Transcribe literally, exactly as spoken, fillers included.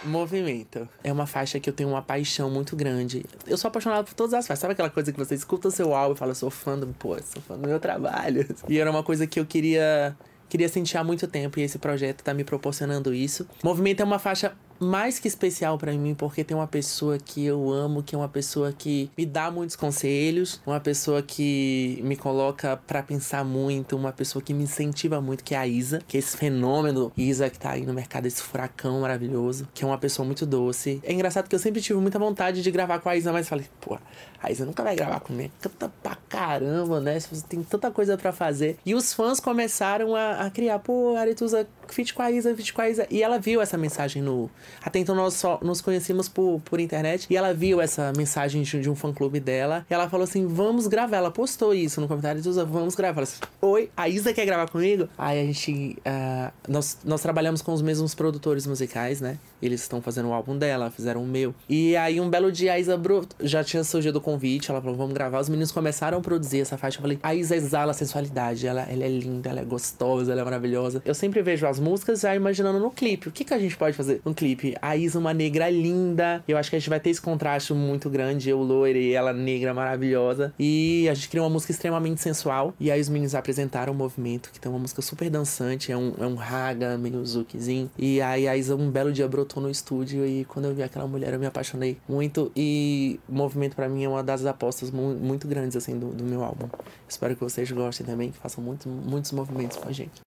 Movimento. É uma faixa que eu tenho uma paixão muito grande. Eu sou apaixonado por todas as faixas. Sabe aquela coisa que você escuta o seu álbum e fala, sou fã do... Pô, sou fã do meu trabalho. E era uma coisa que eu queria... Queria sentir há muito tempo e esse projeto tá me proporcionando isso. Movimento é uma faixa mais que especial pra mim, porque tem uma pessoa que eu amo, que é uma pessoa que me dá muitos conselhos, uma pessoa que me coloca pra pensar muito, uma pessoa que me incentiva muito, que é a Isa, que é esse fenômeno Isa que tá aí no mercado, esse furacão maravilhoso, que é uma pessoa muito doce. É engraçado que eu sempre tive muita vontade de gravar com a Isa, mas falei, pô, a Isa nunca vai gravar comigo, canta pra caramba, né? Você tem tanta coisa pra fazer. E os fãs começaram a, a criar, pô, Aretusa, feat com a Isa, feat com a Isa. E ela viu essa mensagem no... Até então nós só nos conhecíamos por, por internet. E ela viu essa mensagem de, de um fã-clube dela. E ela falou assim, vamos gravar. Ela postou isso no comentário. Aretusa, vamos gravar. Ela disse, oi, a Isa quer gravar comigo? Aí a gente... Uh, nós, nós trabalhamos com os mesmos produtores musicais, né? Eles estão fazendo o álbum dela, fizeram o meu. E aí um belo dia a Isa bro, já tinha surgido o convite. Ela falou, vamos gravar. Os meninos começaram a produzir essa faixa. Eu falei, a Isa exala a sensualidade. Ela, ela é linda, ela é gostosa, ela é maravilhosa. Eu sempre vejo as músicas já imaginando no clipe. O que, que a gente pode fazer no clipe? A Isa, uma negra linda. Eu acho que a gente vai ter esse contraste muito grande. Eu loira e ela negra maravilhosa. E a gente criou uma música extremamente sensual. E aí os meninos apresentaram o movimento, que tem uma música super dançante. É um, é um raga, meio zukizinho. E aí a Isa um belo dia brotou no estúdio. E quando eu vi aquela mulher eu me apaixonei muito. E o movimento pra mim é uma das apostas mu- muito grandes assim do, do meu álbum. Espero que vocês gostem também. Que façam muito, muitos movimentos com a gente.